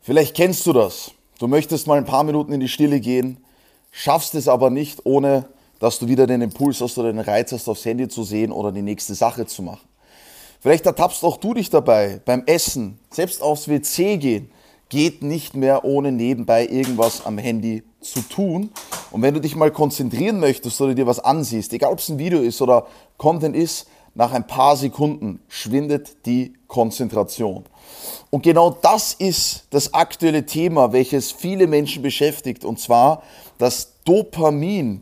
Vielleicht kennst du das. Du möchtest mal ein paar Minuten in die Stille gehen, schaffst es aber nicht, ohne dass du wieder den Impuls hast oder den Reiz hast, aufs Handy zu sehen oder die nächste Sache zu machen. Vielleicht ertappst auch du dich dabei beim Essen, selbst aufs WC gehen, geht nicht mehr ohne nebenbei irgendwas am Handy zu tun. Und wenn du dich mal konzentrieren möchtest oder dir was ansiehst, egal ob es ein Video ist oder Content ist, nach ein paar Sekunden schwindet die Konzentration. Und genau das ist das aktuelle Thema, welches viele Menschen beschäftigt, und zwar, dass Dopamin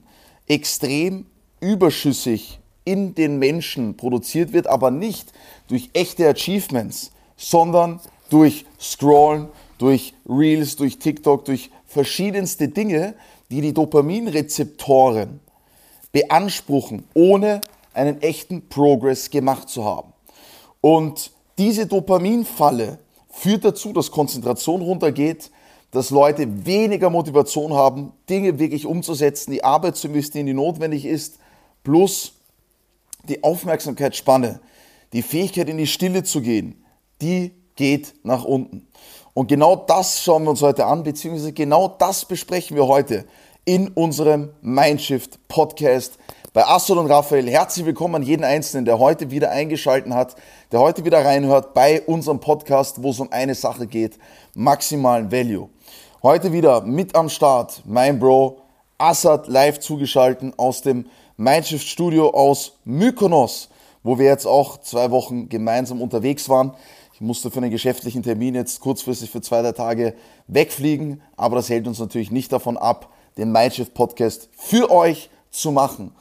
extrem überschüssig in den Menschen produziert wird, aber nicht durch echte Achievements, sondern durch Scrollen, durch Reels, durch TikTok, durch verschiedenste Dinge, die die Dopaminrezeptoren beanspruchen, ohne einen echten Progress gemacht zu haben. Und diese Dopaminfalle führt dazu, dass Konzentration runtergeht, dass Leute weniger Motivation haben, Dinge wirklich umzusetzen, die Arbeit zu investieren, die notwendig ist, plus die Aufmerksamkeitsspanne, die Fähigkeit in die Stille zu gehen, die geht nach unten. Und genau das schauen wir uns heute an, beziehungsweise genau das besprechen wir heute in unserem Mindshift Podcast bei Assad und Raphael. Herzlich willkommen an jeden Einzelnen, der heute wieder eingeschaltet hat, der heute wieder reinhört bei unserem Podcast, wo es um eine Sache geht: maximalen Value. Heute wieder mit am Start mein Bro Assad, live zugeschaltet aus dem Mindshift Studio aus Mykonos, wo wir jetzt auch 2 Wochen gemeinsam unterwegs waren. Ich musste für einen geschäftlichen Termin jetzt kurzfristig für 2-3 Tage wegfliegen, aber das hält uns natürlich nicht davon ab, den Mindshift Podcast für euch zu machen.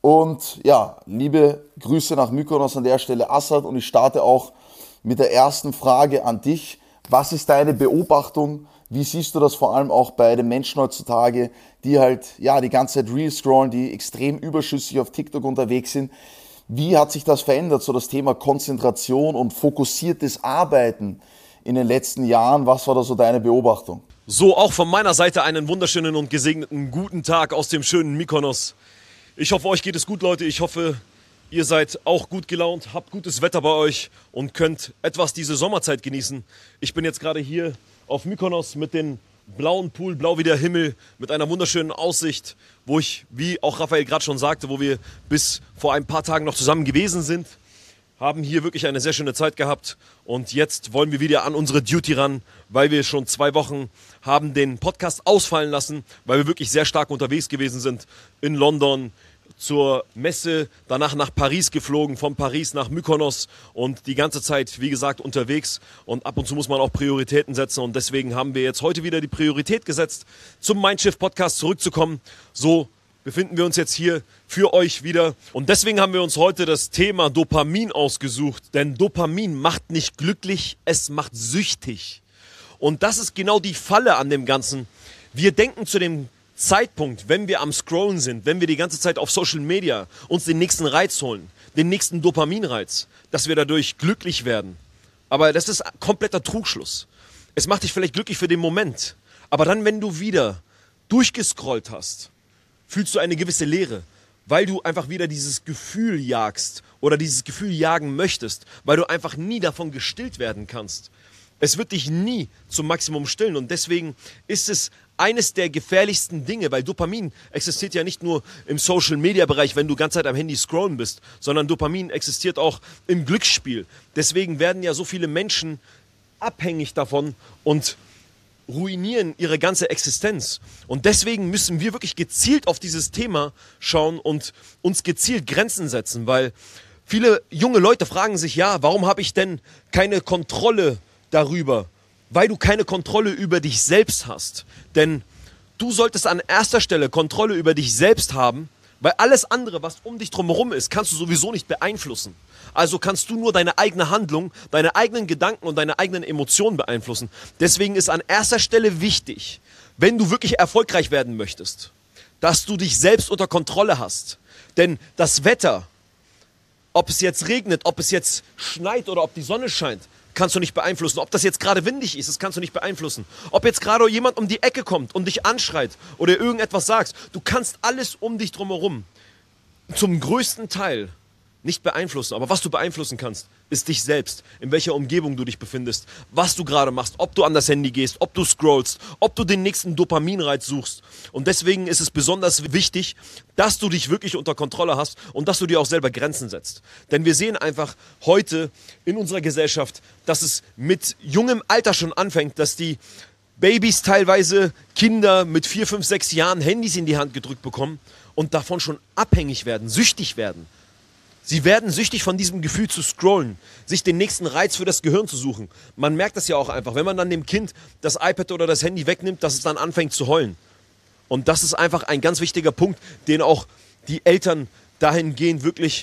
Und ja, liebe Grüße nach Mykonos an der Stelle, Assad, und ich starte auch mit der ersten Frage an dich. Was ist deine Beobachtung? Wie siehst du das vor allem auch bei den Menschen heutzutage, die halt ja die ganze Zeit Reels scrollen, die extrem überschüssig auf TikTok unterwegs sind? Wie hat sich das verändert, so das Thema Konzentration und fokussiertes Arbeiten in den letzten Jahren? Was war da so deine Beobachtung? So, auch von meiner Seite einen wunderschönen und gesegneten guten Tag aus dem schönen Mykonos. Ich hoffe, euch geht es gut, Leute. Ich hoffe, ihr seid auch gut gelaunt, habt gutes Wetter bei euch und könnt etwas diese Sommerzeit genießen. Ich bin jetzt gerade hier auf Mykonos mit dem blauen Pool, blau wie der Himmel, mit einer wunderschönen Aussicht, wo ich, wie auch Raphael gerade schon sagte, wo wir bis vor ein paar Tagen noch zusammen gewesen sind, haben hier wirklich eine sehr schöne Zeit gehabt, und jetzt wollen wir wieder an unsere Duty ran, weil wir schon 2 Wochen haben den Podcast ausfallen lassen, weil wir wirklich sehr stark unterwegs gewesen sind in London, zur Messe, danach nach Paris geflogen, von Paris nach Mykonos und die ganze Zeit, wie gesagt, unterwegs, und ab und zu muss man auch Prioritäten setzen, und deswegen haben wir jetzt heute wieder die Priorität gesetzt, zum Mindshift Podcast zurückzukommen. So befinden wir uns jetzt hier für euch wieder, und deswegen haben wir uns heute das Thema Dopamin ausgesucht, denn Dopamin macht nicht glücklich, es macht süchtig, und das ist genau die Falle an dem Ganzen. Wir denken zu dem Zeitpunkt, wenn wir am Scrollen sind, wenn wir die ganze Zeit auf Social Media uns den nächsten Reiz holen, den nächsten Dopaminreiz, dass wir dadurch glücklich werden. Aber das ist kompletter Trugschluss. Es macht dich vielleicht glücklich für den Moment, aber dann, wenn du wieder durchgescrollt hast, fühlst du eine gewisse Leere, weil du einfach wieder dieses Gefühl jagst oder dieses Gefühl jagen möchtest, weil du einfach nie davon gestillt werden kannst. Es wird dich nie zum Maximum stillen, und deswegen ist es eines der gefährlichsten Dinge, weil Dopamin existiert ja nicht nur im Social-Media-Bereich, wenn du die ganze Zeit am Handy scrollen bist, sondern Dopamin existiert auch im Glücksspiel. Deswegen werden ja so viele Menschen abhängig davon und ruinieren ihre ganze Existenz. Und deswegen müssen wir wirklich gezielt auf dieses Thema schauen und uns gezielt Grenzen setzen, weil viele junge Leute fragen sich, ja, warum habe ich denn keine Kontrolle darüber? Weil du keine Kontrolle über dich selbst hast. Denn du solltest an erster Stelle Kontrolle über dich selbst haben, weil alles andere, was um dich drumherum ist, kannst du sowieso nicht beeinflussen. Also kannst du nur deine eigene Handlung, deine eigenen Gedanken und deine eigenen Emotionen beeinflussen. Deswegen ist an erster Stelle wichtig, wenn du wirklich erfolgreich werden möchtest, dass du dich selbst unter Kontrolle hast. Denn das Wetter, ob es jetzt regnet, ob es jetzt schneit oder ob die Sonne scheint, kannst du nicht beeinflussen. Ob das jetzt gerade windig ist, das kannst du nicht beeinflussen. Ob jetzt gerade jemand um die Ecke kommt und dich anschreit oder irgendetwas sagst, du kannst alles um dich drumherum zum größten Teil nicht beeinflussen. Aber was du beeinflussen kannst, ist dich selbst, in welcher Umgebung du dich befindest, was du gerade machst, ob du an das Handy gehst, ob du scrollst, ob du den nächsten Dopaminreiz suchst. Und deswegen ist es besonders wichtig, dass du dich wirklich unter Kontrolle hast und dass du dir auch selber Grenzen setzt. Denn wir sehen einfach heute in unserer Gesellschaft, dass es mit jungem Alter schon anfängt, dass die Babys, teilweise Kinder mit 4, 5, 6 Jahren Handys in die Hand gedrückt bekommen und davon schon abhängig werden, süchtig werden. Sie werden süchtig von diesem Gefühl zu scrollen, sich den nächsten Reiz für das Gehirn zu suchen. Man merkt das ja auch einfach, wenn man dann dem Kind das iPad oder das Handy wegnimmt, dass es dann anfängt zu heulen. Und das ist einfach ein ganz wichtiger Punkt, den auch die Eltern dahingehend wirklich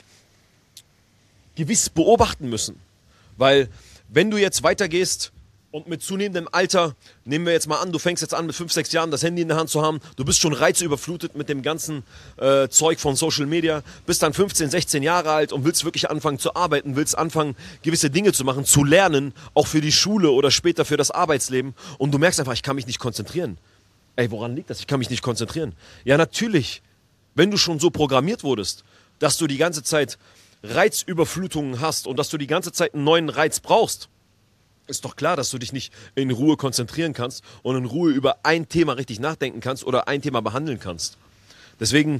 gewiss beobachten müssen. Weil wenn du jetzt weitergehst und mit zunehmendem Alter, nehmen wir jetzt mal an, du fängst jetzt an mit 5, 6 Jahren das Handy in der Hand zu haben, du bist schon reizüberflutet mit dem ganzen Zeug von Social Media, bist dann 15, 16 Jahre alt und willst wirklich anfangen zu arbeiten, willst anfangen gewisse Dinge zu machen, zu lernen, auch für die Schule oder später für das Arbeitsleben und du merkst einfach, ich kann mich nicht konzentrieren. Ey, woran liegt das? Ich kann mich nicht konzentrieren. Ja, natürlich, wenn du schon so programmiert wurdest, dass du die ganze Zeit Reizüberflutungen hast und dass du die ganze Zeit einen neuen Reiz brauchst, ist doch klar, dass du dich nicht in Ruhe konzentrieren kannst und in Ruhe über ein Thema richtig nachdenken kannst oder ein Thema behandeln kannst. Deswegen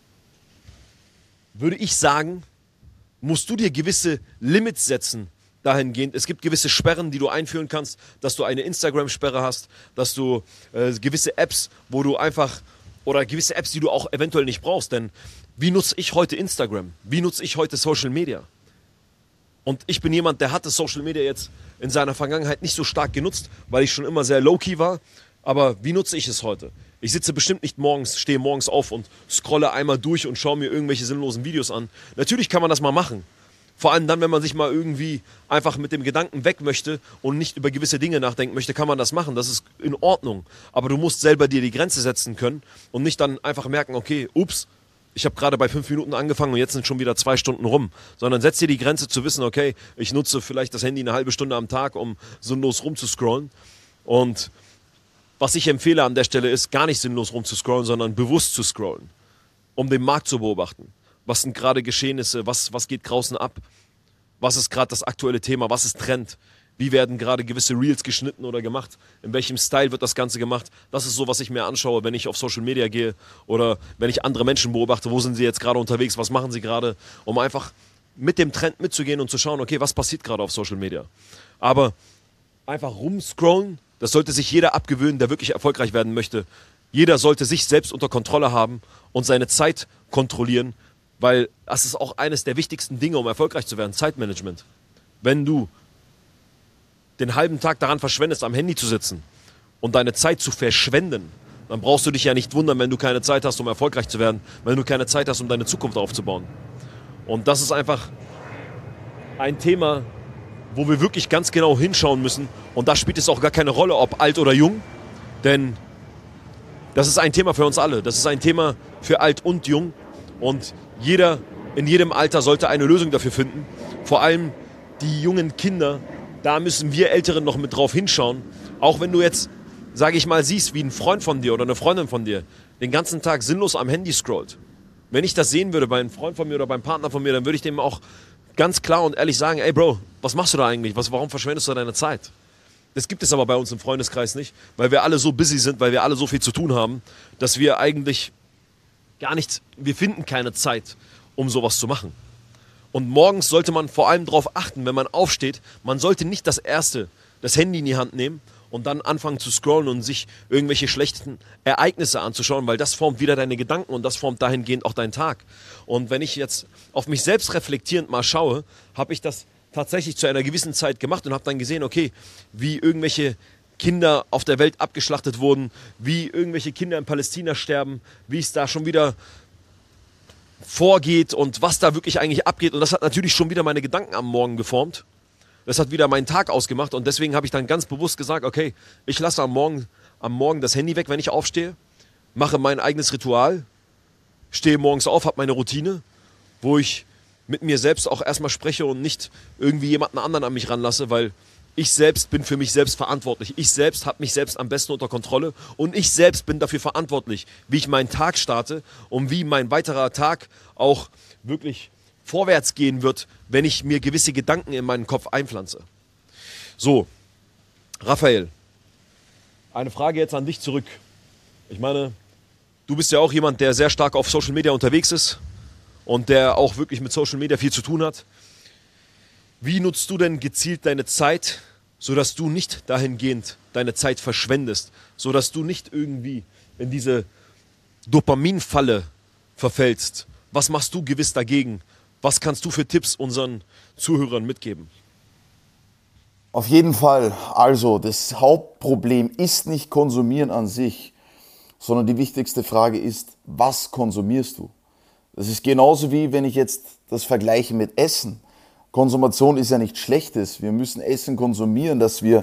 würde ich sagen, musst du dir gewisse Limits setzen dahingehend. Es gibt gewisse Sperren, die du einführen kannst, dass du eine Instagram-Sperre hast, dass du gewisse Apps, wo du einfach, oder gewisse Apps, die du auch eventuell nicht brauchst. Denn wie nutze ich heute Instagram? Wie nutze ich heute Social Media? Und ich bin jemand, der hatte Social Media jetzt in seiner Vergangenheit nicht so stark genutzt, weil ich schon immer sehr low-key war. Aber wie nutze ich es heute? Ich sitze bestimmt nicht morgens, stehe morgens auf und scrolle einmal durch und schaue mir irgendwelche sinnlosen Videos an. Natürlich kann man das mal machen. Vor allem dann, wenn man sich mal irgendwie einfach mit dem Gedanken weg möchte und nicht über gewisse Dinge nachdenken möchte, kann man das machen. Das ist in Ordnung. Aber du musst selber dir die Grenze setzen können und nicht dann einfach merken, okay, ups, ich habe gerade bei 5 Minuten angefangen und jetzt sind schon wieder 2 Stunden rum. Sondern setz dir die Grenze zu wissen, okay, ich nutze vielleicht das Handy eine halbe Stunde am Tag, um sinnlos rumzuscrollen. Und was ich empfehle an der Stelle ist, gar nicht sinnlos rumzuscrollen, sondern bewusst zu scrollen, um den Markt zu beobachten. Was sind gerade Geschehnisse, was geht draußen ab, was ist gerade das aktuelle Thema, was ist Trend, wie werden gerade gewisse Reels geschnitten oder gemacht, in welchem Style wird das Ganze gemacht. Das ist so, was ich mir anschaue, wenn ich auf Social Media gehe oder wenn ich andere Menschen beobachte, wo sind sie jetzt gerade unterwegs, was machen sie gerade, um einfach mit dem Trend mitzugehen und zu schauen, okay, was passiert gerade auf Social Media. Aber einfach rumscrollen, das sollte sich jeder abgewöhnen, der wirklich erfolgreich werden möchte. Jeder sollte sich selbst unter Kontrolle haben und seine Zeit kontrollieren, weil das ist auch eines der wichtigsten Dinge, um erfolgreich zu werden, Zeitmanagement. Wenn du den halben Tag daran verschwendest, am Handy zu sitzen und deine Zeit zu verschwenden, dann brauchst du dich ja nicht wundern, wenn du keine Zeit hast, um erfolgreich zu werden, wenn du keine Zeit hast, um deine Zukunft aufzubauen. Und das ist einfach ein Thema, wo wir wirklich ganz genau hinschauen müssen. Und da spielt es auch gar keine Rolle, ob alt oder jung, denn das ist ein Thema für uns alle. Das ist ein Thema für alt und jung. Und jeder in jedem Alter sollte eine Lösung dafür finden. Vor allem die jungen Kinder, da müssen wir Älteren noch mit drauf hinschauen. Auch wenn du jetzt, sage ich mal, siehst, wie ein Freund von dir oder eine Freundin von dir den ganzen Tag sinnlos am Handy scrollt. Wenn ich das sehen würde bei einem Freund von mir oder beim Partner von mir, dann würde ich dem auch ganz klar und ehrlich sagen, ey Bro, was machst du da eigentlich? Warum verschwendest du deine Zeit? Das gibt es aber bei uns im Freundeskreis nicht, weil wir alle so busy sind, weil wir alle so viel zu tun haben, dass wir eigentlich gar nichts, wir finden keine Zeit, um sowas zu machen. Und morgens sollte man vor allem darauf achten, wenn man aufsteht, man sollte nicht das Handy in die Hand nehmen und dann anfangen zu scrollen und sich irgendwelche schlechten Ereignisse anzuschauen, weil das formt wieder deine Gedanken und das formt dahingehend auch deinen Tag. Und wenn ich jetzt auf mich selbst reflektierend mal schaue, habe ich das tatsächlich zu einer gewissen Zeit gemacht und habe dann gesehen, okay, wie irgendwelche Kinder auf der Welt abgeschlachtet wurden, wie irgendwelche Kinder in Palästina sterben, wie es da schon wieder vorgeht und was da wirklich eigentlich abgeht. Und das hat natürlich schon wieder meine Gedanken am Morgen geformt. Das hat wieder meinen Tag ausgemacht und deswegen habe ich dann ganz bewusst gesagt, okay, ich lasse am Morgen das Handy weg, wenn ich aufstehe, mache mein eigenes Ritual, stehe morgens auf, habe meine Routine, wo ich mit mir selbst auch erstmal spreche und nicht irgendwie jemanden anderen an mich ranlasse, weil ich selbst bin für mich selbst verantwortlich. Ich selbst habe mich selbst am besten unter Kontrolle und ich selbst bin dafür verantwortlich, wie ich meinen Tag starte und wie mein weiterer Tag auch wirklich vorwärts gehen wird, wenn ich mir gewisse Gedanken in meinen Kopf einpflanze. So, Raphael, eine Frage jetzt an dich zurück. Ich meine, du bist ja auch jemand, der sehr stark auf Social Media unterwegs ist und der auch wirklich mit Social Media viel zu tun hat. Wie nutzt du denn gezielt deine Zeit, sodass du nicht dahingehend deine Zeit verschwendest, sodass du nicht irgendwie in diese Dopaminfalle verfällst? Was machst du gewiss dagegen? Was kannst du für Tipps unseren Zuhörern mitgeben? Auf jeden Fall. Also, das Hauptproblem ist nicht Konsumieren an sich, sondern die wichtigste Frage ist, was konsumierst du? Das ist genauso wie, wenn ich jetzt das vergleiche mit Essen. Konsumation ist ja nichts Schlechtes. Wir müssen Essen konsumieren, dass wir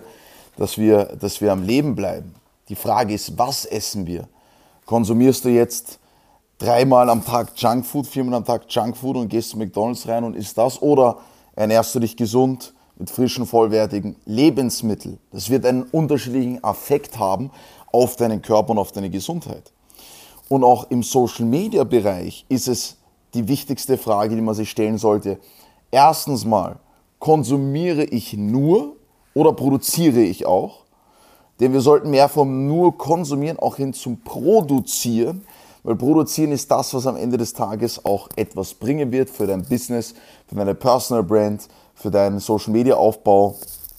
am Leben bleiben. Die Frage ist, was essen wir? Konsumierst du jetzt 3-mal am Tag Junkfood, 4-mal am Tag Junkfood und gehst zu McDonald's rein und isst das? Oder ernährst du dich gesund mit frischen, vollwertigen Lebensmitteln? Das wird einen unterschiedlichen Effekt haben auf deinen Körper und auf deine Gesundheit. Und auch im Social-Media-Bereich ist es die wichtigste Frage, die man sich stellen sollte. Erstens mal, konsumiere ich nur oder produziere ich auch? Denn wir sollten mehr vom nur konsumieren auch hin zum Produzieren, weil produzieren ist das, was am Ende des Tages auch etwas bringen wird für dein Business, für deine Personal Brand, für deinen Social Media Aufbau,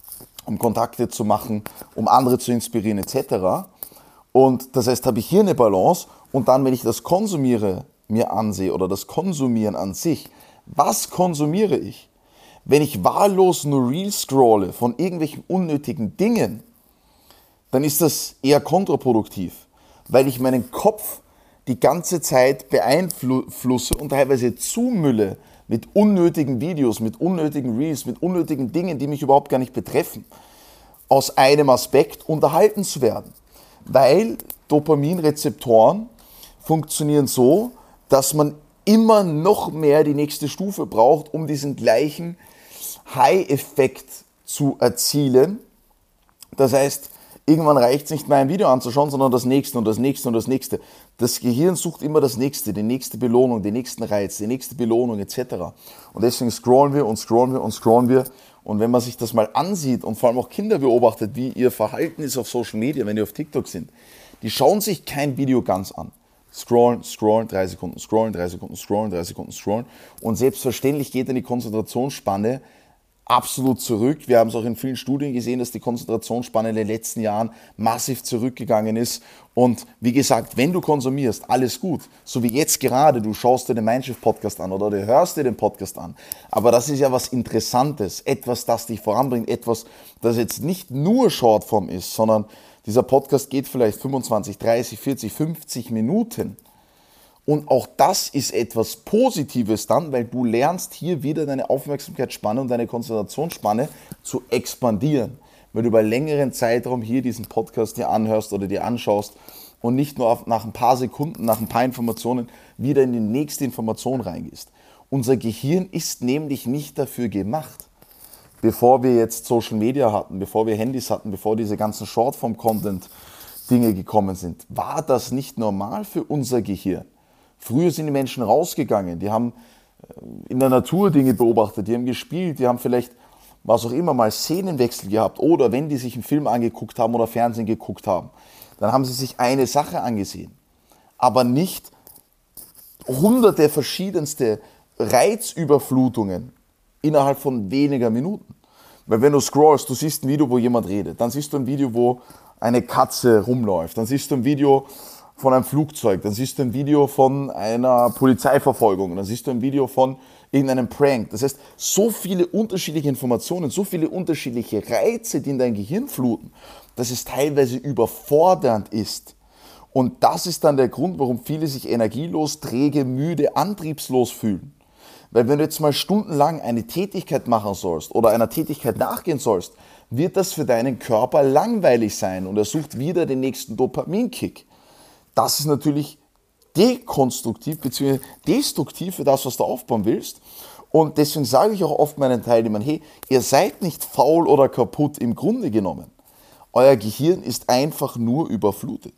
um Kontakte zu machen, um andere zu inspirieren etc. Und das heißt, habe ich hier eine Balance und dann, wenn ich das Konsumiere mir ansehe oder das Konsumieren an sich, was konsumiere ich? Wenn ich wahllos nur Reels scrolle von irgendwelchen unnötigen Dingen, dann ist das eher kontraproduktiv, weil ich meinen Kopf die ganze Zeit beeinflusse und teilweise zumülle mit unnötigen Videos, mit unnötigen Reels, mit unnötigen Dingen, die mich überhaupt gar nicht betreffen, aus einem Aspekt unterhalten zu werden. Weil Dopaminrezeptoren funktionieren so, dass man immer noch mehr die nächste Stufe braucht, um diesen gleichen High-Effekt zu erzielen. Das heißt, irgendwann reicht es nicht mehr, ein Video anzuschauen, sondern das nächste und das nächste und das nächste. Das Gehirn sucht immer das nächste, die nächste Belohnung, den nächsten Reiz, die nächste Belohnung etc. Und deswegen scrollen wir und scrollen wir und scrollen wir. Und wenn man sich das mal ansieht und vor allem auch Kinder beobachtet, wie ihr Verhalten ist auf Social Media, wenn die auf TikTok sind, die schauen sich kein Video ganz an. Scrollen, scrollen, 3 Sekunden, scrollen, 3 Sekunden, scrollen, 3 Sekunden, scrollen. Und selbstverständlich geht dann die Konzentrationsspanne absolut zurück. Wir haben es auch in vielen Studien gesehen, dass die Konzentrationsspanne in den letzten Jahren massiv zurückgegangen ist. Und wie gesagt, wenn du konsumierst, alles gut. So wie jetzt gerade, du schaust dir den Mindshift-Podcast an oder du hörst dir den Podcast an. Aber das ist ja was Interessantes, etwas, das dich voranbringt, etwas, das jetzt nicht nur Shortform ist, sondern dieser Podcast geht vielleicht 25, 30, 40, 50 Minuten. Und auch das ist etwas Positives dann, weil du lernst hier wieder deine Aufmerksamkeitsspanne und deine Konzentrationsspanne zu expandieren. Weil du über längeren Zeitraum hier diesen Podcast dir anhörst oder dir anschaust und nicht nur nach ein paar Sekunden, nach ein paar Informationen wieder in die nächste Information reingehst. Unser Gehirn ist nämlich nicht dafür gemacht, bevor wir jetzt Social Media hatten, bevor wir Handys hatten, bevor diese ganzen Shortform-Content-Dinge gekommen sind, war das nicht normal für unser Gehirn. Früher sind die Menschen rausgegangen, die haben in der Natur Dinge beobachtet, die haben gespielt, die haben vielleicht, was auch immer, mal Szenenwechsel gehabt oder wenn die sich einen Film angeguckt haben oder Fernsehen geguckt haben, dann haben sie sich eine Sache angesehen, aber nicht hunderte verschiedenste Reizüberflutungen innerhalb von weniger Minuten. Weil wenn du scrollst, du siehst ein Video, wo jemand redet, dann siehst du ein Video, wo eine Katze rumläuft, dann siehst du ein Video von einem Flugzeug, dann siehst du ein Video von einer Polizeiverfolgung, dann siehst du ein Video von irgendeinem Prank. Das heißt, so viele unterschiedliche Informationen, so viele unterschiedliche Reize, die in dein Gehirn fluten, dass es teilweise überfordernd ist. Und das ist dann der Grund, warum viele sich energielos, träge, müde, antriebslos fühlen. Weil wenn du jetzt mal stundenlang eine Tätigkeit machen sollst oder einer Tätigkeit nachgehen sollst, wird das für deinen Körper langweilig sein und er sucht wieder den nächsten Dopaminkick. Das ist natürlich dekonstruktiv bzw. destruktiv für das, was du aufbauen willst. Und deswegen sage ich auch oft meinen Teilnehmern, hey, ihr seid nicht faul oder kaputt im Grunde genommen. Euer Gehirn ist einfach nur überflutet.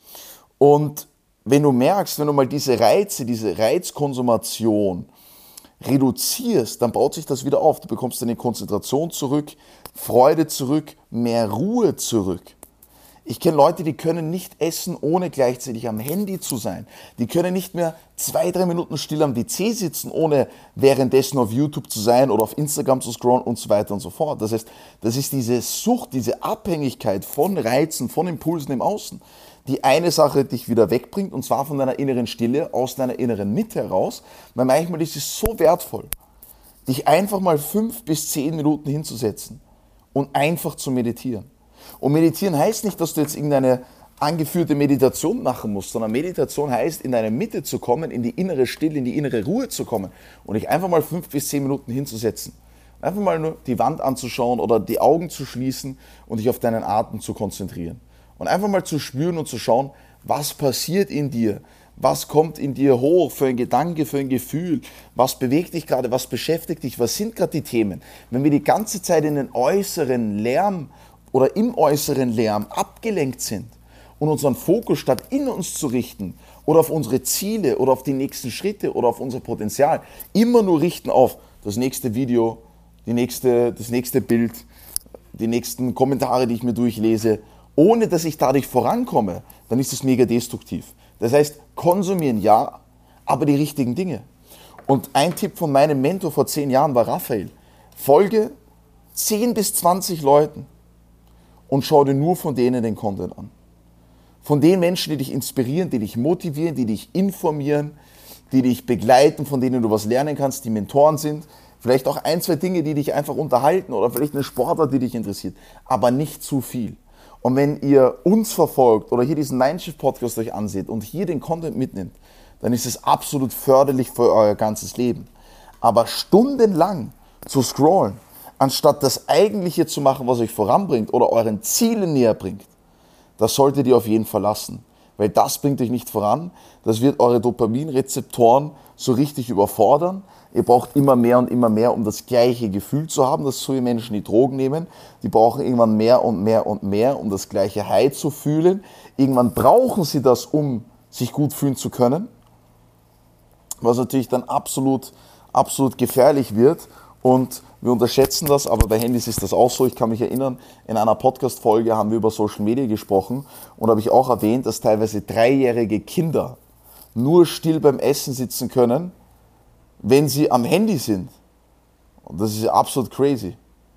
Und wenn du merkst, wenn du mal diese Reize, diese Reizkonsumation reduzierst, dann baut sich das wieder auf. Du bekommst deine Konzentration zurück, Freude zurück, mehr Ruhe zurück. Ich kenne Leute, die können nicht essen, ohne gleichzeitig am Handy zu sein. Die können nicht mehr 2-3 Minuten still am WC sitzen, ohne währenddessen auf YouTube zu sein oder auf Instagram zu scrollen und so weiter und so fort. Das heißt, das ist diese Sucht, diese Abhängigkeit von Reizen, von Impulsen im Außen, die eine Sache dich wieder wegbringt, und zwar von deiner inneren Stille, aus deiner inneren Mitte heraus. Weil manchmal ist es so wertvoll, dich einfach mal 5 bis 10 Minuten hinzusetzen und einfach zu meditieren. Und meditieren heißt nicht, dass du jetzt irgendeine angeführte Meditation machen musst, sondern Meditation heißt, in deine Mitte zu kommen, in die innere Stille, in die innere Ruhe zu kommen und dich einfach mal 5 bis 10 Minuten hinzusetzen. Einfach mal nur die Wand anzuschauen oder die Augen zu schließen und dich auf deinen Atem zu konzentrieren. Und einfach mal zu spüren und zu schauen, was passiert in dir, was kommt in dir hoch für ein Gedanke, für ein Gefühl, was bewegt dich gerade, was beschäftigt dich, was sind gerade die Themen. Wenn wir die ganze Zeit in den äußeren Lärm oder im äußeren Lärm abgelenkt sind und unseren Fokus statt in uns zu richten oder auf unsere Ziele oder auf die nächsten Schritte oder auf unser Potenzial immer nur richten auf das nächste Video, das nächste Bild, die nächsten Kommentare, die ich mir durchlese, ohne dass ich dadurch vorankomme, dann ist es mega destruktiv. Das heißt, konsumieren ja, aber die richtigen Dinge. Und ein Tipp von meinem Mentor vor 10 Jahren war Raphael: Folge 10 bis 20 Leuten und schau dir nur von denen den Content an. Von den Menschen, die dich inspirieren, die dich motivieren, die dich informieren, die dich begleiten, von denen du was lernen kannst, die Mentoren sind. Vielleicht auch 1, 2 Dinge, die dich einfach unterhalten oder vielleicht eine Sportart, die dich interessiert. Aber nicht zu viel. Und wenn ihr uns verfolgt oder hier diesen Mindshift-Podcast euch anseht und hier den Content mitnimmt, dann ist es absolut förderlich für euer ganzes Leben. Aber stundenlang zu scrollen, anstatt das Eigentliche zu machen, was euch voranbringt oder euren Zielen näher bringt, das solltet ihr auf jeden Fall lassen. Weil das bringt euch nicht voran, das wird eure Dopaminrezeptoren so richtig überfordern. Ihr braucht immer mehr, um das gleiche Gefühl zu haben. Das ist so wie Menschen, die Drogen nehmen. Die brauchen irgendwann mehr und mehr, um das gleiche High zu fühlen. Irgendwann brauchen sie das, um sich gut fühlen zu können. Was natürlich dann absolut gefährlich wird. Und wir unterschätzen das, aber bei Handys ist das auch so. Ich kann mich erinnern, in einer Podcast-Folge haben wir über Social Media gesprochen und habe ich auch erwähnt, dass teilweise 3-jährige Kinder nur still beim Essen sitzen können, wenn sie am Handy sind. Und das ist absolut crazy.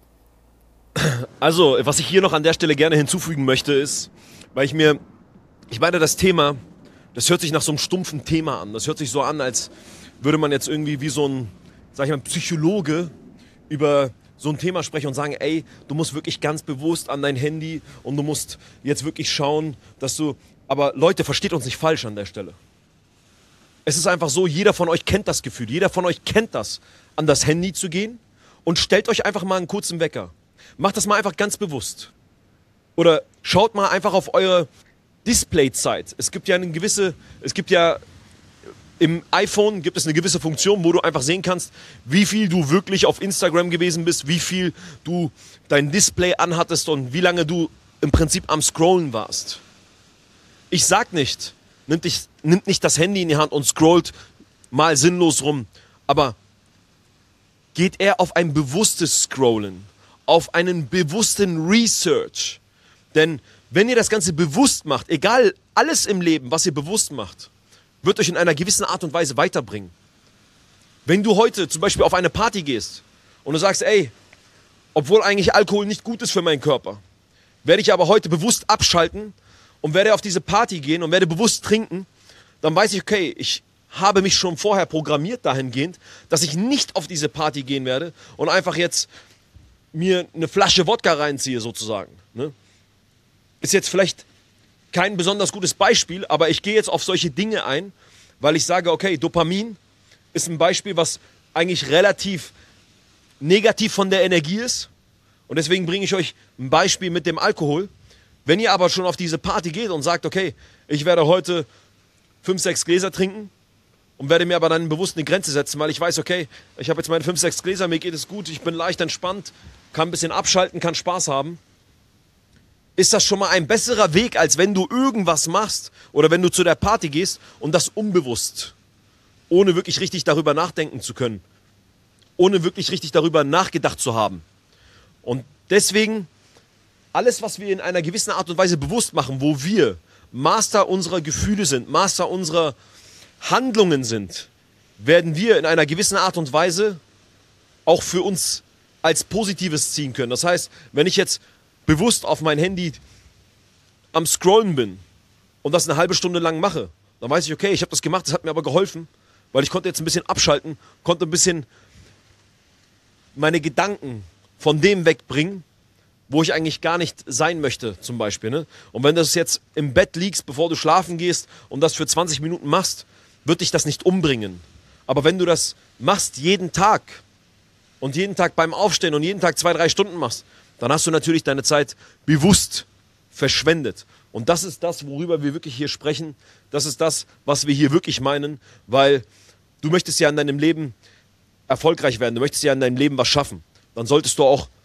Also, was ich hier noch an der Stelle gerne hinzufügen möchte, ist, weil ich meine, das Thema, das hört sich nach so einem stumpfen Thema an. Das hört sich so an, als würde man jetzt irgendwie wie so ein, sag ich mal, Psychologe über so ein Thema sprechen und sagen, ey, du musst wirklich ganz bewusst an dein Handy und du musst jetzt wirklich schauen, dass du... Aber Leute, versteht uns nicht falsch an der Stelle. Es ist einfach so, jeder von euch kennt das Gefühl, jeder von euch kennt das, an das Handy zu gehen, und stellt euch einfach mal einen kurzen Wecker. Macht das mal einfach ganz bewusst. Oder schaut mal einfach auf eure Displayzeit. Es gibt ja im iPhone gibt es eine gewisse Funktion, wo du einfach sehen kannst, wie viel du wirklich auf Instagram gewesen bist, wie viel du dein Display anhattest und wie lange du im Prinzip am Scrollen warst. Ich sag nicht, nimmt nicht das Handy in die Hand und scrollt mal sinnlos rum, aber geht eher auf ein bewusstes Scrollen, auf einen bewussten Research. Denn wenn ihr das Ganze bewusst macht, egal, alles im Leben, was ihr bewusst macht, wird euch in einer gewissen Art und Weise weiterbringen. Wenn du heute zum Beispiel auf eine Party gehst und du sagst, ey, obwohl eigentlich Alkohol nicht gut ist für meinen Körper, werde ich aber heute bewusst abschalten und werde auf diese Party gehen und werde bewusst trinken, dann weiß ich, okay, ich habe mich schon vorher programmiert dahingehend, dass ich nicht auf diese Party gehen werde und einfach jetzt mir eine Flasche Wodka reinziehe sozusagen. Ne? Ist jetzt vielleicht kein besonders gutes Beispiel, aber ich gehe jetzt auf solche Dinge ein, weil ich sage, okay, Dopamin ist ein Beispiel, was eigentlich relativ negativ von der Energie ist. Und deswegen bringe ich euch ein Beispiel mit dem Alkohol. Wenn ihr aber schon auf diese Party geht und sagt, okay, ich werde heute 5, 6 Gläser trinken und werde mir aber dann bewusst eine Grenze setzen, weil ich weiß, okay, ich habe jetzt meine 5, 6 Gläser, mir geht es gut, ich bin leicht entspannt, kann ein bisschen abschalten, kann Spaß haben. Ist das schon mal ein besserer Weg, als wenn du irgendwas machst oder wenn du zu der Party gehst und das unbewusst, ohne wirklich richtig darüber nachdenken zu können, ohne wirklich richtig darüber nachgedacht zu haben. Und deswegen, alles, was wir in einer gewissen Art und Weise bewusst machen, wo wir Master unserer Gefühle sind, Master unserer Handlungen sind, werden wir in einer gewissen Art und Weise auch für uns als Positives ziehen können. Das heißt, wenn ich jetzt bewusst auf mein Handy am Scrollen bin und das eine halbe Stunde lang mache, dann weiß ich, okay, ich habe das gemacht, das hat mir aber geholfen, weil ich konnte jetzt ein bisschen abschalten, konnte ein bisschen meine Gedanken von dem wegbringen, wo ich eigentlich gar nicht sein möchte, zum Beispiel. Ne? Und wenn du jetzt im Bett liegst, bevor du schlafen gehst und das für 20 Minuten machst, wird dich das nicht umbringen. Aber wenn du das machst jeden Tag und jeden Tag beim Aufstehen und jeden Tag 2-3 Stunden machst, dann hast du natürlich deine Zeit bewusst verschwendet. Und das ist das, worüber wir wirklich hier sprechen. Das ist das, was wir hier wirklich meinen, weil du möchtest ja in deinem Leben erfolgreich werden, du möchtest ja in deinem Leben was schaffen. Dann solltest du auch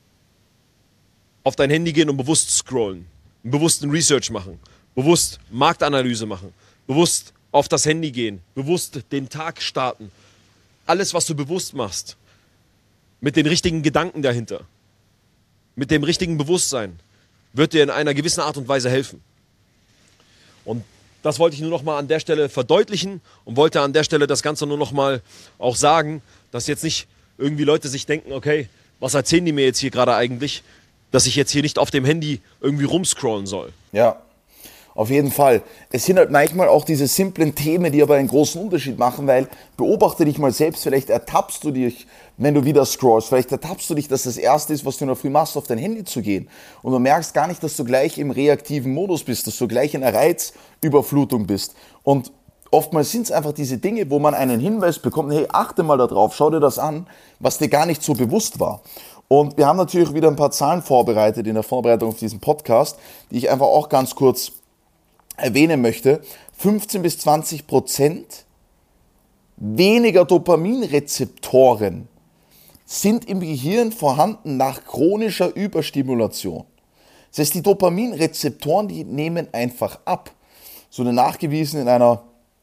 auf dein Handy gehen und bewusst scrollen, bewusst ein Research machen, bewusst Marktanalyse machen, bewusst auf das Handy gehen, bewusst den Tag starten. Alles, was du bewusst machst, mit den richtigen Gedanken dahinter, mit dem richtigen Bewusstsein, wird dir in einer gewissen Art und Weise helfen. Und das wollte ich nur noch mal an der Stelle verdeutlichen und wollte an der Stelle das Ganze nur noch mal auch sagen, dass jetzt nicht irgendwie Leute sich denken, okay, was erzählen die mir jetzt hier gerade eigentlich, dass ich jetzt hier nicht auf dem Handy irgendwie rumscrollen soll. Ja, auf jeden Fall. Es sind halt manchmal auch diese simplen Themen, die aber einen großen Unterschied machen, weil beobachte dich mal selbst, vielleicht ertappst du dich, wenn du wieder scrollst, vielleicht ertappst du dich, dass das Erste ist, was du in der Früh machst, auf dein Handy zu gehen. Und du merkst gar nicht, dass du gleich im reaktiven Modus bist, dass du gleich in einer Reizüberflutung bist. Und oftmals sind es einfach diese Dinge, wo man einen Hinweis bekommt, hey, achte mal darauf, schau dir das an, was dir gar nicht so bewusst war. Und wir haben natürlich wieder ein paar Zahlen vorbereitet in der Vorbereitung auf diesen Podcast, die ich einfach auch ganz kurz erwähnen möchte. 15-20% weniger Dopaminrezeptoren sind im Gehirn vorhanden nach chronischer Überstimulation. Das heißt, die Dopaminrezeptoren, die nehmen einfach ab. So eine nachgewiesen in einer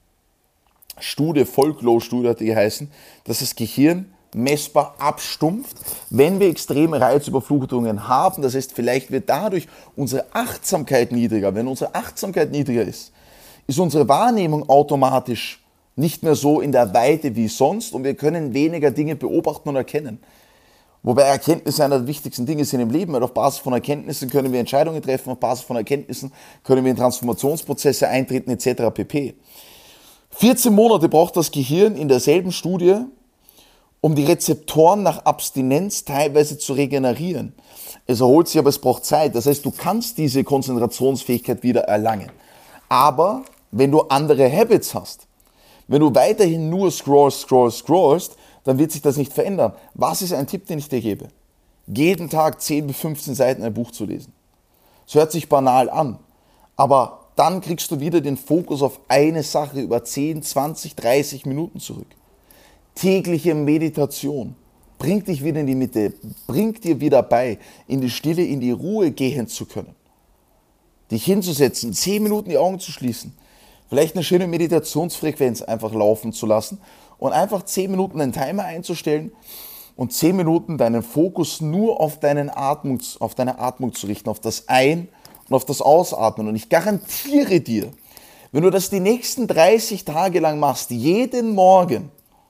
Studie, Folklow-Studie hat die geheißen, dass das Gehirn messbar abstumpft, wenn wir extreme Reizüberflutungen haben. Das heißt, vielleicht wird dadurch unsere Achtsamkeit niedriger. Wenn unsere Achtsamkeit niedriger ist unsere Wahrnehmung automatisch nicht mehr so in der Weite wie sonst und wir können weniger Dinge beobachten und erkennen. Wobei Erkenntnisse einer der wichtigsten Dinge sind im Leben, weil auf Basis von Erkenntnissen können wir Entscheidungen treffen, auf Basis von Erkenntnissen können wir in Transformationsprozesse eintreten etc. pp. 14 Monate braucht das Gehirn in derselben Studie, um die Rezeptoren nach Abstinenz teilweise zu regenerieren. Es erholt sich, aber es braucht Zeit. Das heißt, du kannst diese Konzentrationsfähigkeit wieder erlangen. Aber wenn du andere Habits hast, wenn du weiterhin nur scrollst, dann wird sich das nicht verändern. Was ist ein Tipp, den ich dir gebe? Jeden Tag 10 bis 15 Seiten ein Buch zu lesen. Es hört sich banal an, aber dann kriegst du wieder den Fokus auf eine Sache über 10, 20, 30 Minuten zurück. Tägliche Meditation bringt dich wieder in die Mitte, bringt dir wieder bei, in die Stille, in die Ruhe gehen zu können. Dich hinzusetzen, 10 Minuten die Augen zu schließen, vielleicht eine schöne Meditationsfrequenz einfach laufen zu lassen und einfach 10 Minuten einen Timer einzustellen und 10 Minuten deinen Fokus nur auf deine Atmung zu richten, auf das Ein- und auf das Ausatmen. Und ich garantiere dir, wenn du das die nächsten 30 Tage lang machst, jeden Morgen,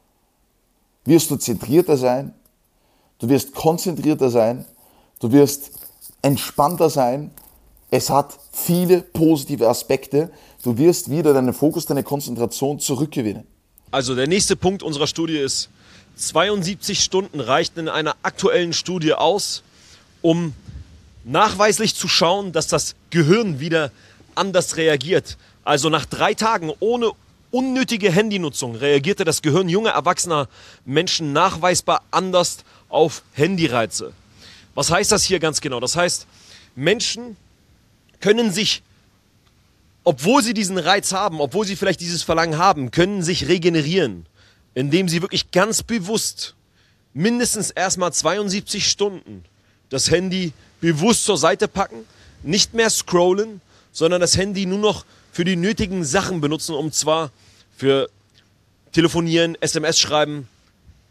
wirst du zentrierter sein, du wirst konzentrierter sein, du wirst entspannter sein. Es hat viele positive Aspekte. Du wirst wieder deinen Fokus, deine Konzentration zurückgewinnen. Also der nächste Punkt unserer Studie ist, 72 Stunden reichten in einer aktuellen Studie aus, um nachweislich zu schauen, dass das Gehirn wieder anders reagiert. Also nach 3 Tagen ohne unnötige Handynutzung reagierte das Gehirn junger, erwachsener Menschen nachweisbar anders auf Handyreize. Was heißt das hier ganz genau? Das heißt, Menschen können sich, obwohl sie diesen Reiz haben, obwohl sie vielleicht dieses Verlangen haben, können sich regenerieren, indem sie wirklich ganz bewusst mindestens erstmal 72 Stunden das Handy bewusst zur Seite packen, nicht mehr scrollen, sondern das Handy nur noch für die nötigen Sachen benutzen, um zwar für Telefonieren, SMS schreiben,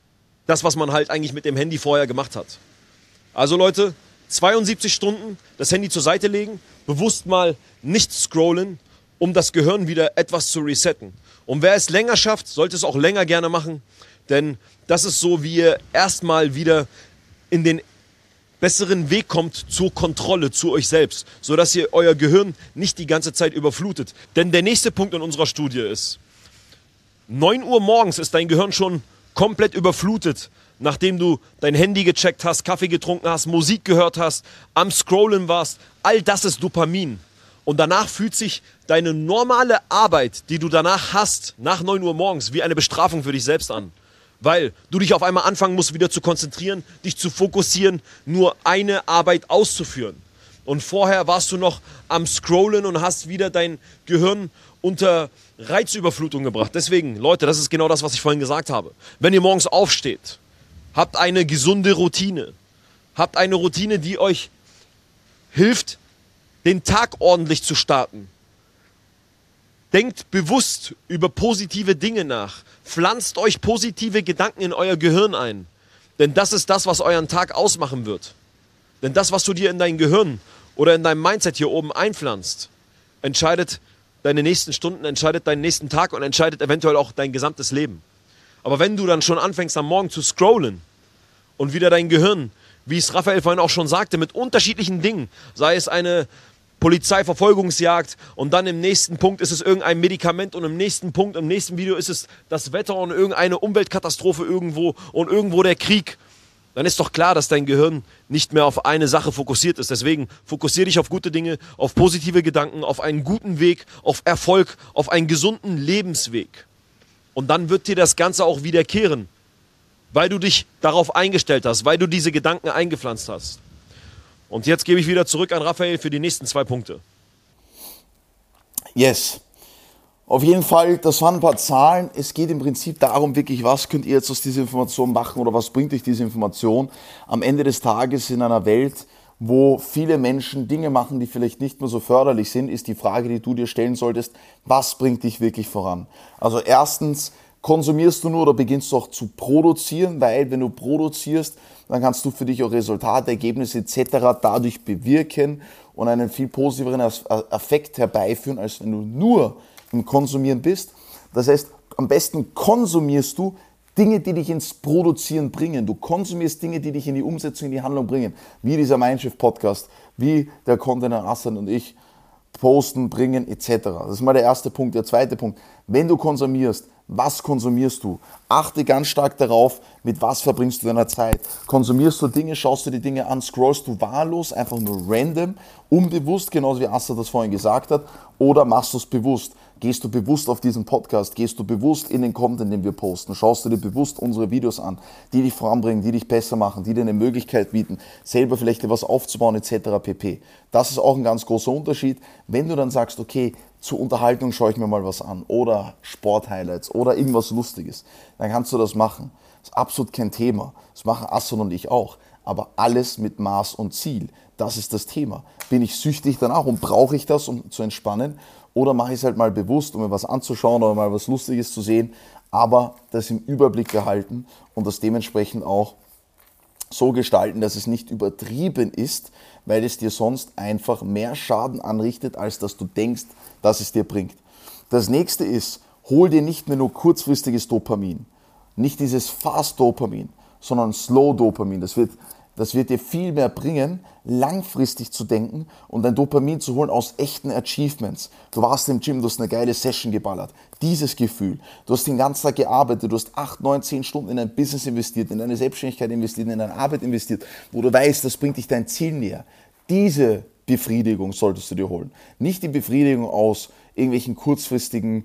das, was man halt eigentlich mit dem Handy vorher gemacht hat. Also Leute, 72 Stunden das Handy zur Seite legen, bewusst mal nicht scrollen, um das Gehirn wieder etwas zu resetten. Und wer es länger schafft, sollte es auch länger gerne machen, denn das ist so, wie ihr erstmal wieder in den besseren Weg kommt zur Kontrolle, zu euch selbst, sodass ihr euer Gehirn nicht die ganze Zeit überflutet. Denn der nächste Punkt in unserer Studie ist, 9 Uhr morgens ist dein Gehirn schon komplett überflutet, nachdem du dein Handy gecheckt hast, Kaffee getrunken hast, Musik gehört hast, am Scrollen warst. All das ist Dopamin. Und danach fühlt sich deine normale Arbeit, die du danach hast, nach 9 Uhr morgens, wie eine Bestrafung für dich selbst an. Weil du dich auf einmal anfangen musst, wieder zu konzentrieren, dich zu fokussieren, nur eine Arbeit auszuführen. Und vorher warst du noch am Scrollen und hast wieder dein Gehirn unter Reizüberflutung gebracht. Deswegen, Leute, das ist genau das, was ich vorhin gesagt habe. Wenn ihr morgens aufsteht, habt eine gesunde Routine. Habt eine Routine, die euch hilft, den Tag ordentlich zu starten. Denkt bewusst über positive Dinge nach. Pflanzt euch positive Gedanken in euer Gehirn ein. Denn das ist das, was euren Tag ausmachen wird. Denn das, was du dir in dein Gehirn oder in deinem Mindset hier oben einpflanzt, entscheidet deine nächsten Stunden, entscheidet deinen nächsten Tag und entscheidet eventuell auch dein gesamtes Leben. Aber wenn du dann schon anfängst am Morgen zu scrollen und wieder dein Gehirn, wie es Raphael vorhin auch schon sagte, mit unterschiedlichen Dingen, sei es eine Polizeiverfolgungsjagd und dann im nächsten Punkt ist es irgendein Medikament und im nächsten Punkt, im nächsten Video ist es das Wetter und irgendeine Umweltkatastrophe irgendwo und irgendwo der Krieg, dann ist doch klar, dass dein Gehirn nicht mehr auf eine Sache fokussiert ist. Deswegen fokussiere dich auf gute Dinge, auf positive Gedanken, auf einen guten Weg, auf Erfolg, auf einen gesunden Lebensweg. Und dann wird dir das Ganze auch wiederkehren, weil du dich darauf eingestellt hast, weil du diese Gedanken eingepflanzt hast. Und jetzt gebe ich wieder zurück an Raphael für die nächsten 2 Punkte. Yes. Auf jeden Fall, das waren ein paar Zahlen. Es geht im Prinzip darum, wirklich, was könnt ihr jetzt aus dieser Information machen oder was bringt euch diese Information am Ende des Tages in einer Welt, wo viele Menschen Dinge machen, die vielleicht nicht mehr so förderlich sind, ist die Frage, die du dir stellen solltest, was bringt dich wirklich voran? Also erstens, konsumierst du nur oder beginnst du auch zu produzieren, weil wenn du produzierst, dann kannst du für dich auch Resultate, Ergebnisse etc. dadurch bewirken und einen viel positiveren Effekt herbeiführen, als wenn du nur im Konsumieren bist. Das heißt, am besten konsumierst du Dinge, die dich ins Produzieren bringen. Du konsumierst Dinge, die dich in die Umsetzung, in die Handlung bringen, wie dieser Mindshift-Podcast, wie der Content Hassan und ich posten, bringen etc. Das ist mal der erste Punkt. Der zweite Punkt, wenn du konsumierst, was konsumierst du? Achte ganz stark darauf, mit was verbringst du deine Zeit. Konsumierst du Dinge, schaust du die Dinge an, scrollst du wahllos, einfach nur random, unbewusst, genauso wie Assa das vorhin gesagt hat, oder machst du es bewusst? Gehst du bewusst auf diesen Podcast? Gehst du bewusst in den Content, den wir posten? Schaust du dir bewusst unsere Videos an, die dich voranbringen, die dich besser machen, die dir eine Möglichkeit bieten, selber vielleicht etwas aufzubauen etc. pp. Das ist auch ein ganz großer Unterschied. Wenn du dann sagst, okay, zur Unterhaltung schaue ich mir mal was an oder Sporthighlights oder irgendwas Lustiges, dann kannst du das machen. Das ist absolut kein Thema. Das machen Asson und ich auch. Aber alles mit Maß und Ziel. Das ist das Thema. Bin ich süchtig danach und brauche ich das, um zu entspannen? Oder mache ich es halt mal bewusst, um mir was anzuschauen oder mal was Lustiges zu sehen, aber das im Überblick behalten und das dementsprechend auch so gestalten, dass es nicht übertrieben ist, weil es dir sonst einfach mehr Schaden anrichtet, als dass du denkst, dass es dir bringt. Das nächste ist, hol dir nicht mehr nur kurzfristiges Dopamin, nicht dieses Fast-Dopamin, sondern Slow-Dopamin. Das wird dir viel mehr bringen, langfristig zu denken und dein Dopamin zu holen aus echten Achievements. Du warst im Gym, du hast eine geile Session geballert. Dieses Gefühl. Du hast den ganzen Tag gearbeitet, du hast 8, 9, 10 Stunden in dein Business investiert, in deine Selbstständigkeit investiert, in deine Arbeit investiert, wo du weißt, das bringt dich dein Ziel näher. Diese Befriedigung solltest du dir holen. Nicht die Befriedigung aus irgendwelchen kurzfristigen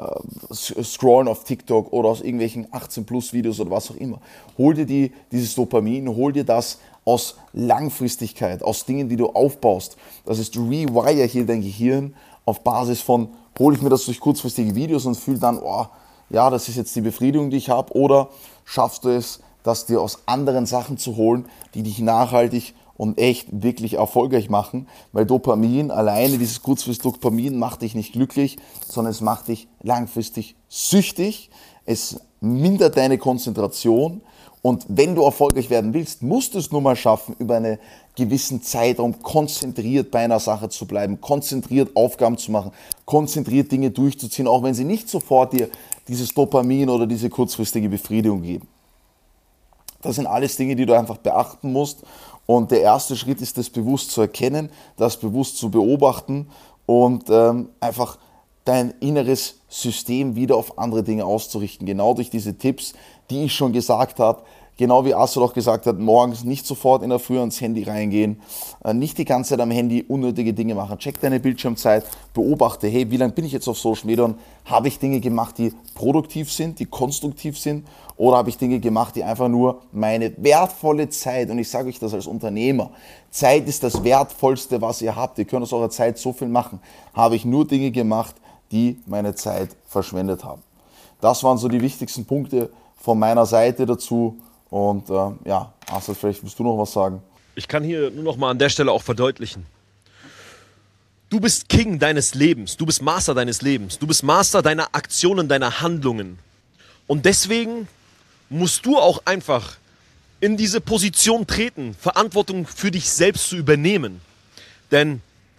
Scrollen auf TikTok oder aus irgendwelchen 18-Plus-Videos oder was auch immer. Hol dir dieses Dopamin, hol dir das aus Langfristigkeit, aus Dingen, die du aufbaust. Das ist, rewire hier dein Gehirn auf Basis von, hole ich mir das durch kurzfristige Videos und fühle dann, oh, ja, das ist jetzt die Befriedigung, die ich habe, oder schaffst du es, das dir aus anderen Sachen zu holen, die dich nachhaltig und echt wirklich erfolgreich machen, weil Dopamin, alleine dieses kurzfristige Dopamin macht dich nicht glücklich, sondern es macht dich langfristig süchtig, es mindert deine Konzentration Und wenn du erfolgreich werden willst, musst du es nun mal schaffen, über einen gewissen Zeitraum konzentriert bei einer Sache zu bleiben, konzentriert Aufgaben zu machen, konzentriert Dinge durchzuziehen, auch wenn sie nicht sofort dir dieses Dopamin oder diese kurzfristige Befriedigung geben. Das sind alles Dinge, die du einfach beachten musst. Und der erste Schritt ist, das bewusst zu erkennen, das bewusst zu beobachten und einfach dein inneres System wieder auf andere Dinge auszurichten. Genau durch diese Tipps, die ich schon gesagt habe. Genau wie Assad auch gesagt hat, morgens nicht sofort in der Früh ans Handy reingehen, nicht die ganze Zeit am Handy unnötige Dinge machen. Check deine Bildschirmzeit, beobachte, hey, wie lange bin ich jetzt auf Social Media und habe ich Dinge gemacht, die produktiv sind, die konstruktiv sind, oder habe ich Dinge gemacht, die einfach nur meine wertvolle Zeit, und ich sage euch das als Unternehmer, Zeit ist das Wertvollste, was ihr habt, ihr könnt aus eurer Zeit so viel machen, habe ich nur Dinge gemacht, die meine Zeit verschwendet haben. Das waren so die wichtigsten Punkte von meiner Seite dazu. Und Assad, vielleicht willst du noch was sagen? Ich kann hier nur noch mal an der Stelle auch verdeutlichen. Du bist King deines Lebens, du bist Master deines Lebens, du bist Master deiner Aktionen, deiner Handlungen. Und deswegen musst du auch einfach in diese Position treten, Verantwortung für dich selbst zu übernehmen. Denn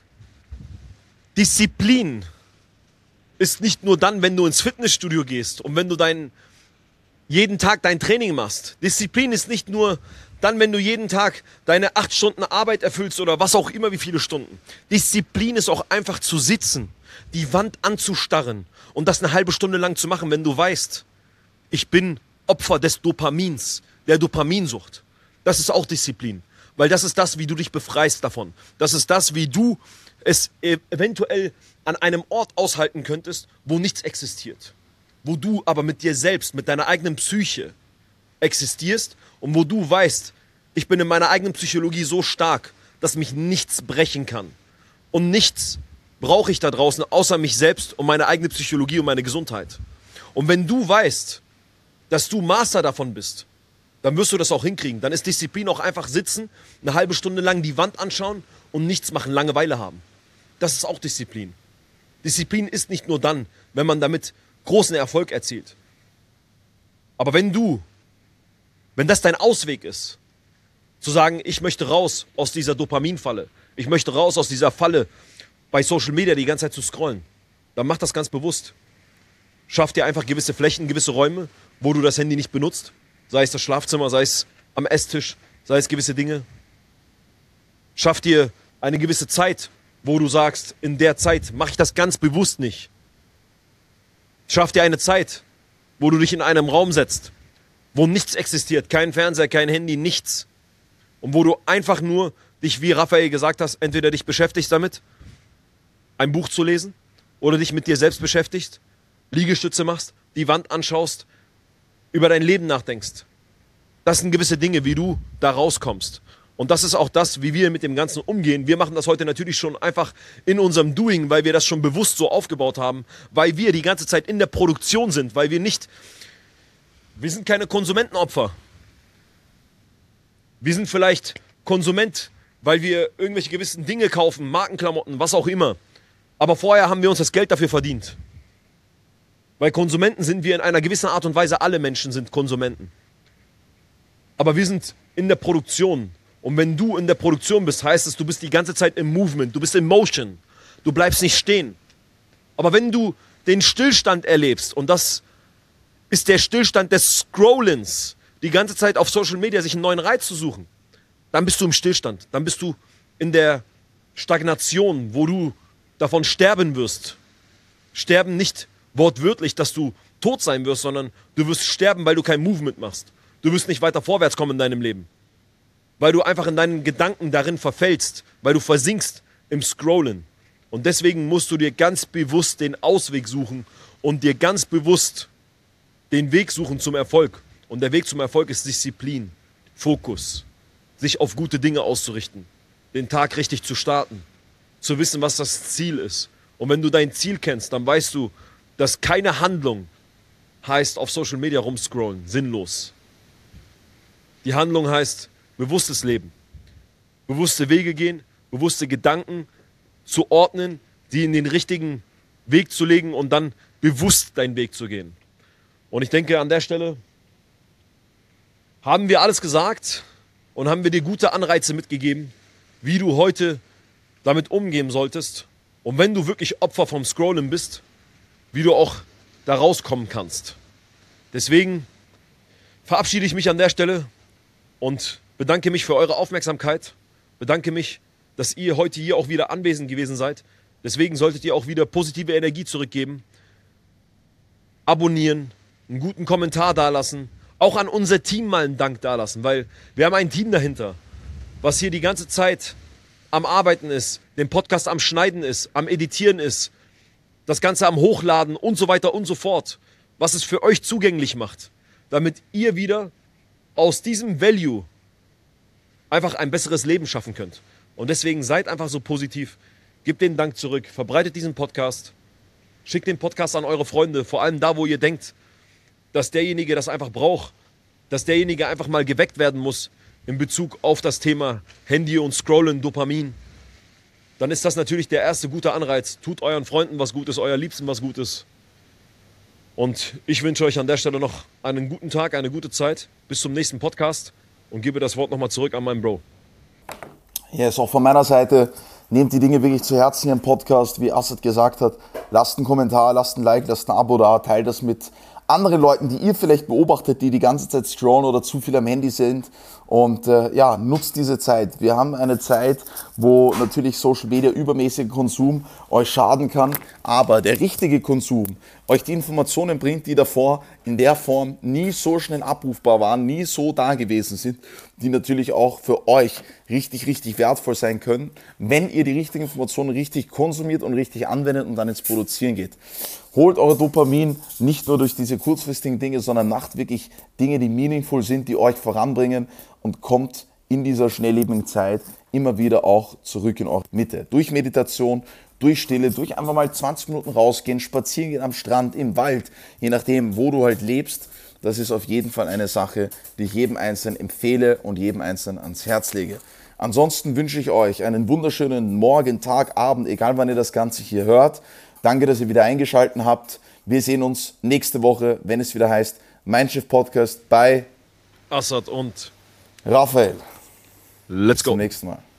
Disziplin ist nicht nur dann, wenn du ins Fitnessstudio gehst und wenn du jeden Tag dein Training machst. Disziplin ist nicht nur dann, wenn du jeden Tag deine 8 Stunden Arbeit erfüllst oder was auch immer, wie viele Stunden. Disziplin ist auch einfach zu sitzen, die Wand anzustarren und das eine halbe Stunde lang zu machen, wenn du weißt, ich bin Opfer des Dopamins, der Dopaminsucht. Das ist auch Disziplin, weil das ist das, wie du dich befreist davon. Das ist das, wie du es eventuell an einem Ort aushalten könntest, wo nichts existiert. Wo du aber mit dir selbst, mit deiner eigenen Psyche existierst und wo du weißt, ich bin in meiner eigenen Psychologie so stark, dass mich nichts brechen kann. Und nichts brauche ich da draußen, außer mich selbst und meine eigene Psychologie und meine Gesundheit. Und wenn du weißt, dass du Master davon bist, dann wirst du das auch hinkriegen. Dann ist Disziplin auch einfach sitzen, eine halbe Stunde lang die Wand anschauen und nichts machen, Langeweile haben. Das ist auch Disziplin. Disziplin ist nicht nur dann, wenn man damit großen Erfolg erzielt. Aber wenn das dein Ausweg ist, zu sagen, ich möchte raus aus dieser Dopaminfalle, ich möchte raus aus dieser Falle, bei Social Media die ganze Zeit zu scrollen, dann mach das ganz bewusst. Schaff dir einfach gewisse Flächen, gewisse Räume, wo du das Handy nicht benutzt, sei es das Schlafzimmer, sei es am Esstisch, sei es gewisse Dinge. Schaff dir eine gewisse Zeit, wo du sagst, in der Zeit mache ich das ganz bewusst nicht. Schaff dir eine Zeit, wo du dich in einem Raum setzt, wo nichts existiert, kein Fernseher, kein Handy, nichts. Und wo du einfach nur dich, wie Raphael gesagt hast, entweder dich beschäftigst damit, ein Buch zu lesen, oder dich mit dir selbst beschäftigst, Liegestütze machst, die Wand anschaust, über dein Leben nachdenkst. Das sind gewisse Dinge, wie du da rauskommst. Und das ist auch das, wie wir mit dem Ganzen umgehen. Wir machen das heute natürlich schon einfach in unserem Doing, weil wir das schon bewusst so aufgebaut haben, weil wir die ganze Zeit in der Produktion sind, weil wir sind keine Konsumentenopfer. Wir sind vielleicht Konsument, weil wir irgendwelche gewissen Dinge kaufen, Markenklamotten, was auch immer. Aber vorher haben wir uns das Geld dafür verdient. Weil Konsumenten sind wir in einer gewissen Art und Weise, alle Menschen sind Konsumenten. Aber wir sind in der Produktion. Und wenn du in der Produktion bist, heißt es, du bist die ganze Zeit im Movement, du bist in Motion. Du bleibst nicht stehen. Aber wenn du den Stillstand erlebst, und das ist der Stillstand des Scrollens, die ganze Zeit auf Social Media sich einen neuen Reiz zu suchen, dann bist du im Stillstand. Dann bist du in der Stagnation, wo du davon sterben wirst. Sterben nicht wortwörtlich, dass du tot sein wirst, sondern du wirst sterben, weil du kein Movement machst. Du wirst nicht weiter vorwärts kommen in deinem Leben. Weil du einfach in deinen Gedanken darin verfällst, weil du versinkst im Scrollen. Und deswegen musst du dir ganz bewusst den Ausweg suchen und dir ganz bewusst den Weg suchen zum Erfolg. Und der Weg zum Erfolg ist Disziplin, Fokus, sich auf gute Dinge auszurichten, den Tag richtig zu starten, zu wissen, was das Ziel ist. Und wenn du dein Ziel kennst, dann weißt du, dass keine Handlung heißt auf Social Media rumscrollen, sinnlos. Die Handlung heißt bewusstes Leben, bewusste Wege gehen, bewusste Gedanken zu ordnen, die in den richtigen Weg zu legen und dann bewusst deinen Weg zu gehen. Und ich denke, an der Stelle haben wir alles gesagt und haben wir dir gute Anreize mitgegeben, wie du heute damit umgehen solltest. Und wenn du wirklich Opfer vom Scrollen bist, wie du auch da rauskommen kannst. Deswegen verabschiede ich mich an der Stelle und bedanke mich für eure Aufmerksamkeit. Bedanke mich, dass ihr heute hier auch wieder anwesend gewesen seid. Deswegen solltet ihr auch wieder positive Energie zurückgeben. Abonnieren, einen guten Kommentar dalassen. Auch an unser Team mal einen Dank dalassen, weil wir haben ein Team dahinter, was hier die ganze Zeit am Arbeiten ist, den Podcast am Schneiden ist, am Editieren ist, das Ganze am Hochladen und so weiter und so fort, was es für euch zugänglich macht, damit ihr wieder aus diesem Value einfach ein besseres Leben schaffen könnt. Und deswegen seid einfach so positiv, gebt den Dank zurück, verbreitet diesen Podcast, schickt den Podcast an eure Freunde, vor allem da, wo ihr denkt, dass derjenige das einfach braucht, dass derjenige einfach mal geweckt werden muss in Bezug auf das Thema Handy und Scrollen, Dopamin. Dann ist das natürlich der erste gute Anreiz. Tut euren Freunden was Gutes, euer Liebsten was Gutes. Und ich wünsche euch an der Stelle noch einen guten Tag, eine gute Zeit. Bis zum nächsten Podcast und gebe das Wort nochmal zurück an meinen Bro. Yes, auch von meiner Seite, nehmt die Dinge wirklich zu Herzen hier im Podcast. Wie Asad gesagt hat, lasst einen Kommentar, lasst ein Like, lasst ein Abo da, teilt das mit anderen Leuten, die ihr vielleicht beobachtet, die die ganze Zeit scrollen oder zu viel am Handy sind. Und ja, nutzt diese Zeit. Wir haben eine Zeit, wo natürlich Social Media, übermäßiger Konsum euch schaden kann, aber der richtige Konsum euch die Informationen bringt, die davor in der Form nie so schnell abrufbar waren, nie so da gewesen sind, die natürlich auch für euch richtig, richtig wertvoll sein können, wenn ihr die richtigen Informationen richtig konsumiert und richtig anwendet und dann ins Produzieren geht. Holt eure Dopamin nicht nur durch diese kurzfristigen Dinge, sondern macht wirklich Dinge, die meaningful sind, die euch voranbringen und kommt in dieser schnelllebigen Zeit immer wieder auch zurück in eure Mitte. Durch Meditation, durch Stille, durch einfach mal 20 Minuten rausgehen, spazieren gehen am Strand, im Wald, je nachdem, wo du halt lebst. Das ist auf jeden Fall eine Sache, die ich jedem Einzelnen empfehle und jedem Einzelnen ans Herz lege. Ansonsten wünsche ich euch einen wunderschönen Morgen, Tag, Abend, egal wann ihr das Ganze hier hört. Danke, dass ihr wieder eingeschaltet habt. Wir sehen uns nächste Woche, wenn es wieder heißt Mindshift Podcast bei Asad und Raphael. Let's go. Bis zum nächsten Mal.